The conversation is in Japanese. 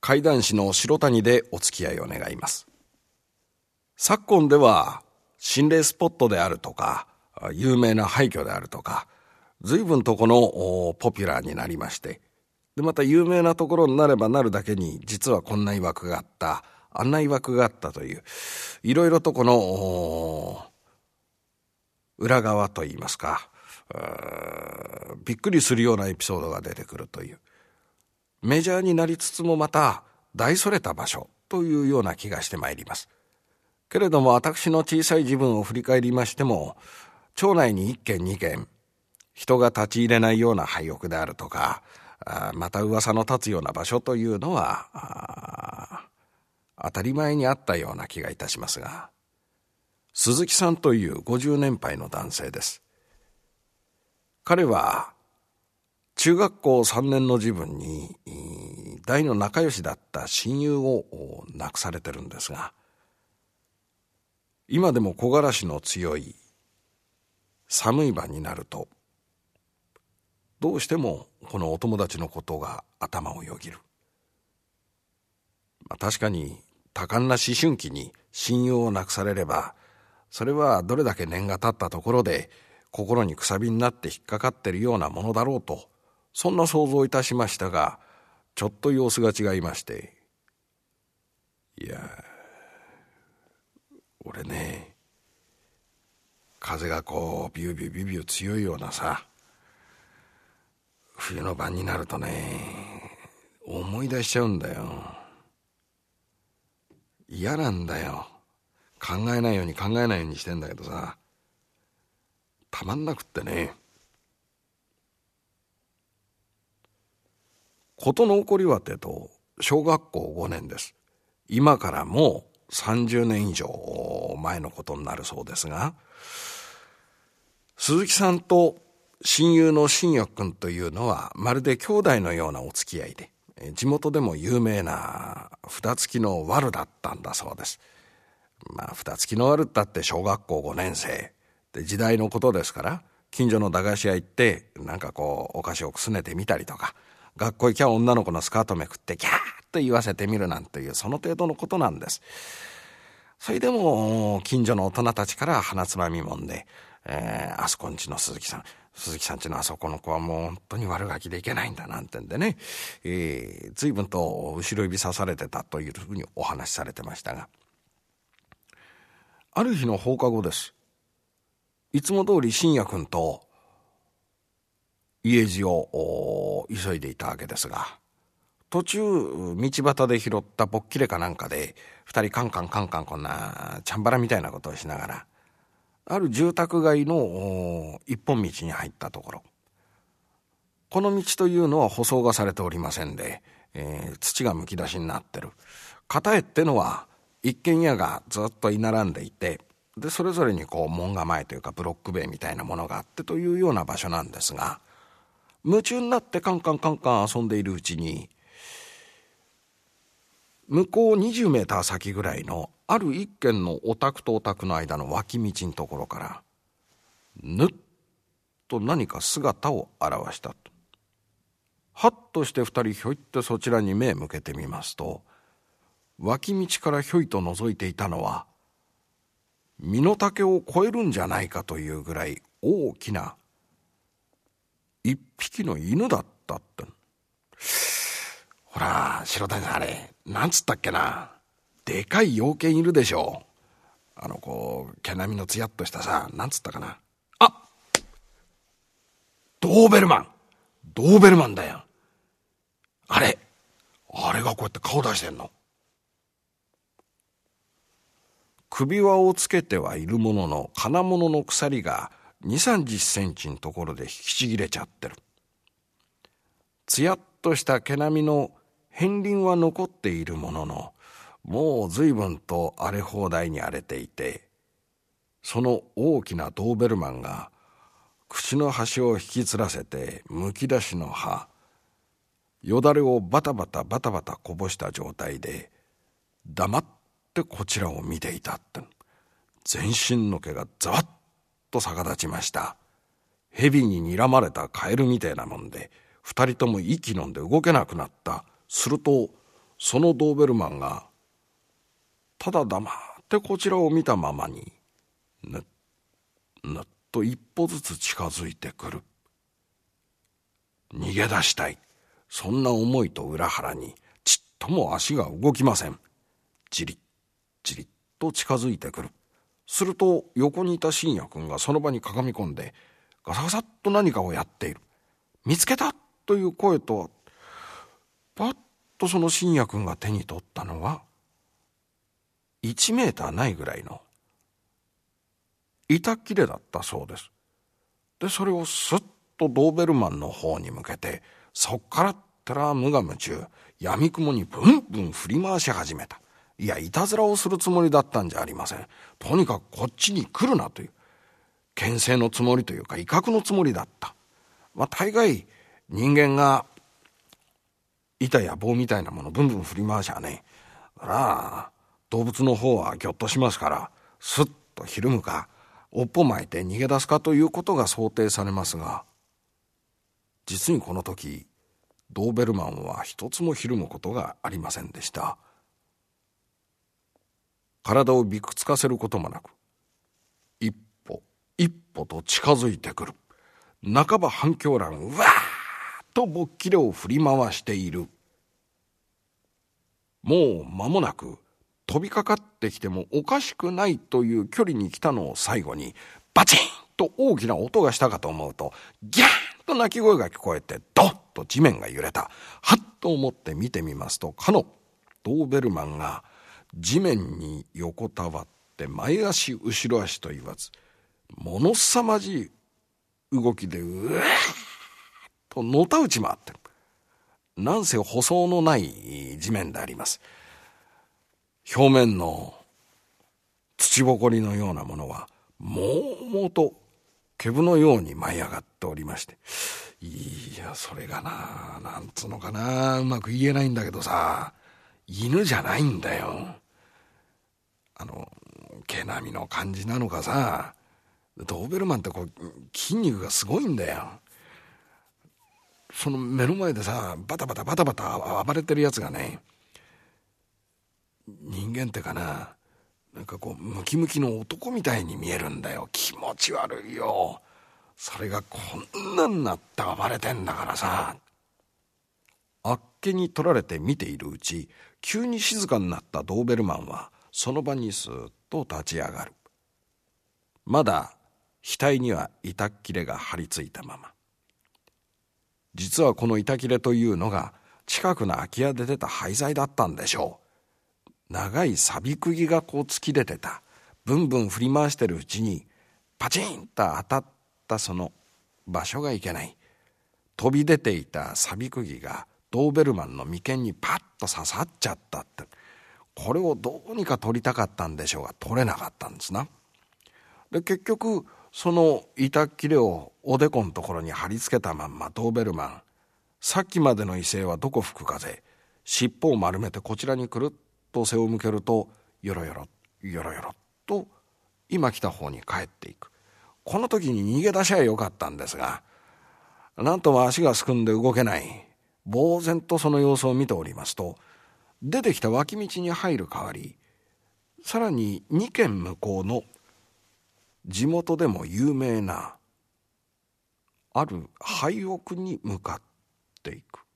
怪談師の白谷でお付き合いを願います。昨今では心霊スポットであるとか有名な廃墟であるとか随分とこのポピュラーになりまして、でまた有名なところになればなるだけに実はこんな曰くがあった、あんな曰くがあったという、いろいろとこの裏側といいますか、びっくりするようなエピソードが出てくるという、メジャーになりつつもまた大それた場所というような気がしてまいります。けれども私の小さい自分を振り返りましても、町内に1軒2軒人が立ち入れないような廃屋であるとか、また噂の立つような場所というのは当たり前にあったような気がいたしますが、鈴木さんという50年配の男性です。彼は中学校3年の時分に大の仲良しだった親友を亡くされてるんですが、今でも木枯らしの強い寒い晩になるとどうしてもこのお友達のことが頭をよぎる。確かに多感な思春期に親友を亡くされれば、それはどれだけ年が経ったところで心にくさびになって引っかかってるようなものだろうと、そんな想像いたしましたが、ちょっと様子が違いまして、いや俺ね、風がこうビュービュービュービュー強いようなさ冬の晩になるとね、思い出しちゃうんだよ。嫌なんだよ。考えないようにしてんだけどさ、たまんなくってね。事の起こりはってと小学校5年です。今からもう30年以上前のことになるそうですが、鈴木さんと親友の新翼君というのはまるで兄弟のようなお付き合いで、地元でも有名な札付きのワルだったんだそうです。札付きのワルったって小学校5年生で、時代のことですから近所の駄菓子屋行ってなんかこうお菓子をくすねてみたりとか、学校行きゃ女の子のスカートめくってキャーッと言わせてみるなんていう、その程度のことなんです。それでも近所の大人たちから鼻つまみもんで、あそこんちの鈴木さんちのあそこの子はもう本当に悪ガキでいけないんだなんてんでね、随分と後ろ指さされてたというふうにお話しされてましたが、ある日の放課後です。いつも通り信也君と家路を急いでいたわけですが、途中道端で拾ったぼっきれかなんかで二人カンカンカンカンこんなチャンバラみたいなことをしながら、ある住宅街の一本道に入ったところ、この道というのは舗装がされておりませんで、土がむき出しになってる。片へってのは一軒家がずっと居並んでいて、でそれぞれにこう門構えというかブロック塀みたいなものがあってというような場所なんですが、夢中になってカンカンカンカン遊んでいるうちに、向こう20メーター先ぐらいのある一軒のお宅とお宅の間の脇道のところからぬっと何か姿を現したと。はっとして二人ひょいってそちらに目向けてみますと、脇道からひょいと覗いていたのは身の丈を超えるんじゃないかというぐらい大きな一匹の犬だったって。ほら白谷さん、あれなんつったっけな、でかい洋犬いるでしょ。こう毛並みのつやっとしたさ、なんつったかな、あ、ドーベルマンだよ。あれがこうやって顔出してんの。首輪をつけてはいるものの金物の鎖が2、30センチのところで引きちぎれちゃってる。つやっとした毛並みの片鱗は残っているものの、もう随分と荒れ放題に荒れていて、その大きなドーベルマンが口の端を引きつらせてむき出しの歯、よだれをバタバタこぼした状態で黙ってこちらを見ていたって。全身の毛がざわっと逆立ちました。蛇に睨まれたカエルみたいなもんで、二人とも息飲んで動けなくなった。するとそのドーベルマンがただ黙ってこちらを見たままにぬっぬっと一歩ずつ近づいてくる。逃げ出したい、そんな思いと裏腹にちっとも足が動きません。じりっじりっと近づいてくる。すると横にいた信也君がその場にかがみ込んでガサガサっと何かをやっている。見つけたという声と、パッとその信也君が手に取ったのは1メーターないぐらいの板切れだったそうです。でそれをスッとドーベルマンの方に向けて、そっからってら無我夢中、やみくもにブンブン振り回し始めた。いや、いたずらをするつもりだったんじゃありません。とにかくこっちに来るなという牽制のつもりというか威嚇のつもりだった。大概人間が板や棒みたいなものブンブン振り回しゃね、動物の方はぎょっとしますから、スッとひるむか尾っぽ巻いて逃げ出すかということが想定されますが、実にこの時ドーベルマンは一つもひるむことがありませんでした。体をびくつかせることもなく、一歩一歩と近づいてくる。半ば半狂乱、うわーっとぼっきれを振り回している。もう間もなく飛びかかってきてもおかしくないという距離に来たのを最後にバチンと大きな音がしたかと思うと、ギャーンと鳴き声が聞こえてドッと地面が揺れた。はっと思って見てみますと、かのドーベルマンが地面に横たわって前足後ろ足と言わず、ものすさまじい動きでうわーっとのたうち回ってる。なんせ舗装のない地面であります。表面の土ぼこりのようなものはもうもうと毛のように舞い上がっておりまして、いやそれがなんつうのかな、うまく言えないんだけどさ、犬じゃないんだよ。毛並みの感じなのかさ、ドーベルマンって筋肉がすごいんだよ。その目の前でさバタバタバタバタ暴れてるやつがね、人間ってかな、なんかムキムキの男みたいに見えるんだよ。気持ち悪いよ。それがこんなになって暴れてんだからさ。あっけに取られて見ているうち、急に静かになったドーベルマンはその場にスーッと立ち上がる。まだ額には板切れが張り付いたまま。実はこの板切れというのが近くの空き家で出た廃材だったんでしょう。長い錆釘が突き出てた。ブンブン振り回してるうちにパチンと当たったその場所がいけない。飛び出ていた錆釘がドーベルマンの眉間にパッと刺さっちゃったって。これをどうにか取りたかったんでしょうが取れなかったんですな。で結局その板切れをおでこのところに貼り付けたまんまドーベルマン、さっきまでの威勢はどこ吹く風、尻尾を丸めてこちらにくるっと背を向けるとよろよろよろよろと今来た方に帰っていく。この時に逃げ出しゃよかったんですが、なんとも足がすくんで動けない。呆然とその様子を見ておりますと、出てきた脇道に入る代わり、さらに2軒向こうの地元でも有名なある廃屋に向かっていく。